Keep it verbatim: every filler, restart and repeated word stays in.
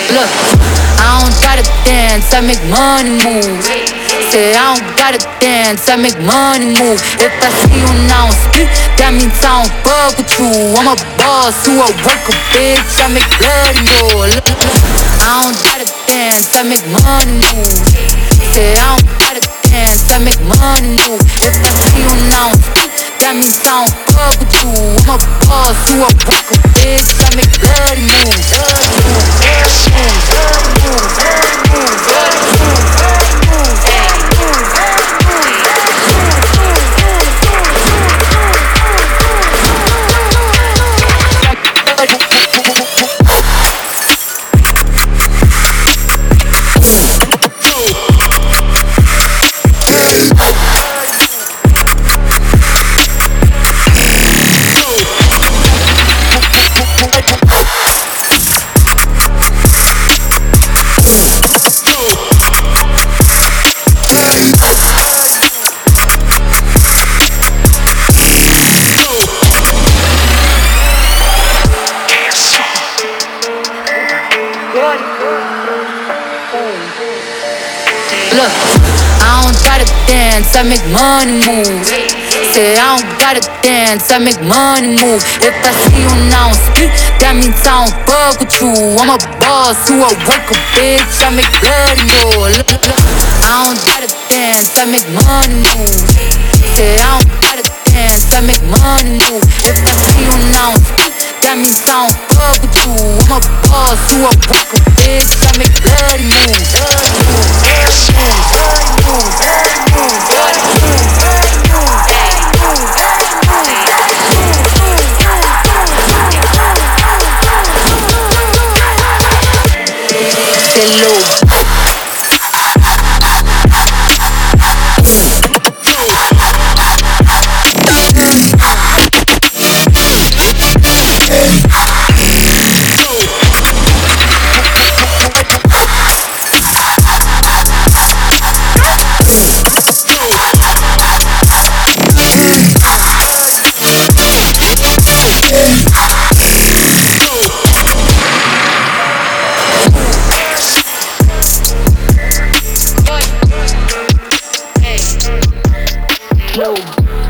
Look, I don't gotta dance, I make money move. Say I don't gotta dance, I make money move. If I see you now speak, that means I don't fuck with you. I'm a boss who a worker, bitch, I make bloody roll. Look, I don't gotta dance, I make money move. Say I don't gotta dance, I make money move. If I see you now speak, that means I don't fuck with you. I'm a boss who a worker, bitch, I make bloody move. Look, I don't gotta dance, I make money move. Say I don't gotta dance, I make money move. If I see you now speak, that means I don't fuck with you. I'm a boss who a worker, bitch, I make bloody roll. Look, look, I don't gotta dance, I make money move. Say I don't gotta dance, I make money move. If I see you now speak, that means I don't fuck with you. I'm a boss who a worker, bitch, I make bloody move. Hello. Yo.